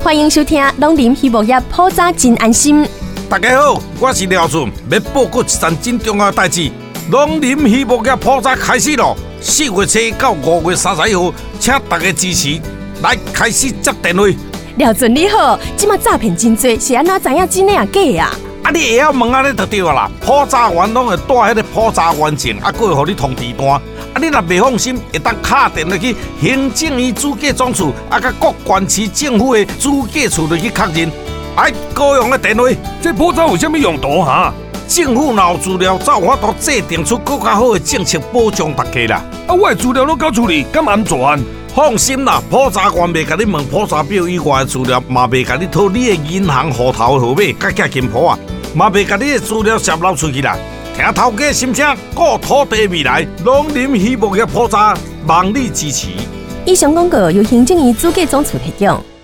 欢迎收听农林渔牧业普查真安心。 大家好，我是廖顺，要报告一件真重要的代志。农林渔牧业普查开始咯，4月7到5月31号，请大家支持，来开始接电话。 廖顺你好，即马诈骗真多，是安怎知影真的啊假啊？ 你会晓问安尼就对啦。普查员拢会带迄个普查员证，还会互你通知单。你若袂放心，会当打电话去行政院主计总处，甲各县市政府的主计处去确认。高用的电话， 这普查有啥物用途哈？ 政府若有资料，才有法度制定出更较好的政策保障大家啦。 我的资料拢交处理，敢安全？ 放心啦，普查员袂甲你问普查表以外的资料，嘛袂甲你讨你的银行户头号码、甲寄金铺啊，嘛袂甲你的资料泄露出去啦。听头家心声，顾土地未来，农林渔牧业普查，望你支持。 以上广告由行政院主计总处提供。